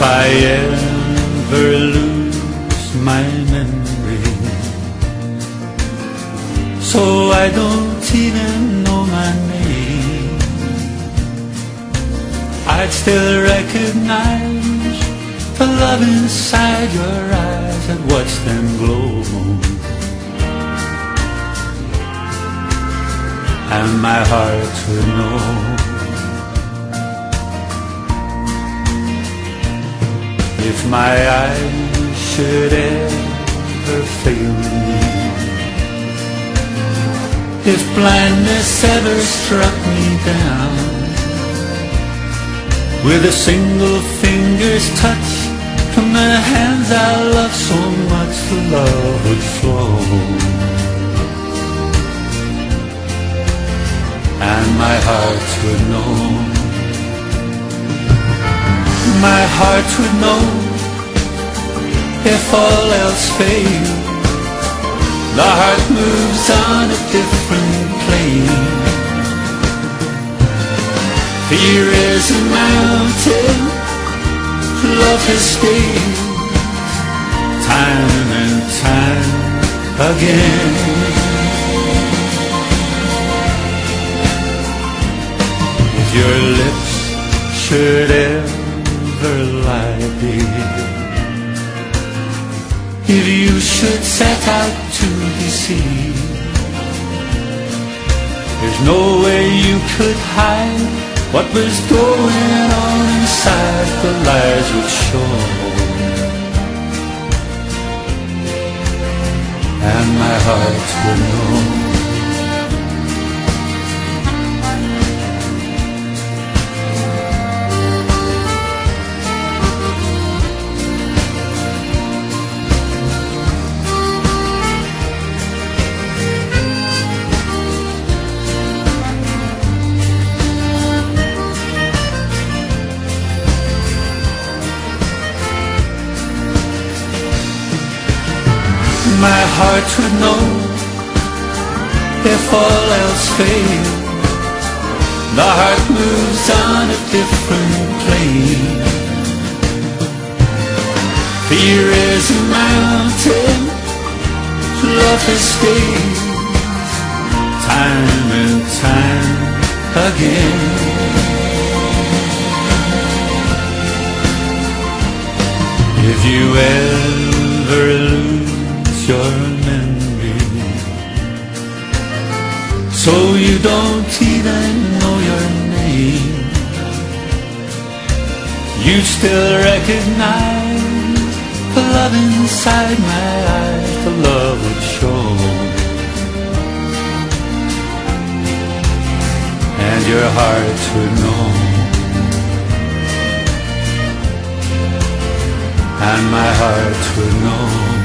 I ever lose my memory, so I don't even know my name, I'd still recognize the love inside your eyes and watch them glow. And my heart would know. If my eyes should ever fail me, if blindness ever struck me down, with a single finger's touch from the hands I love so much, the love would flow. And my heart would know. My heart would know, if all else fails, the heart moves on a different plane. Fear is a mountain, love has scaled, time and time again. If your lips should ever lie bare, if you should set out to deceive, there's no way you could hide what was going on inside, the lies would show. And my heart would know. My heart would know, if all else fails, the heart moves on a different plane. Fear is a mountain, love has scaled, time and time again. If you ever lose your memory, so you don't even know your name, you still recognize the love inside my eyes, the love would show. And your heart would know. And my heart would know.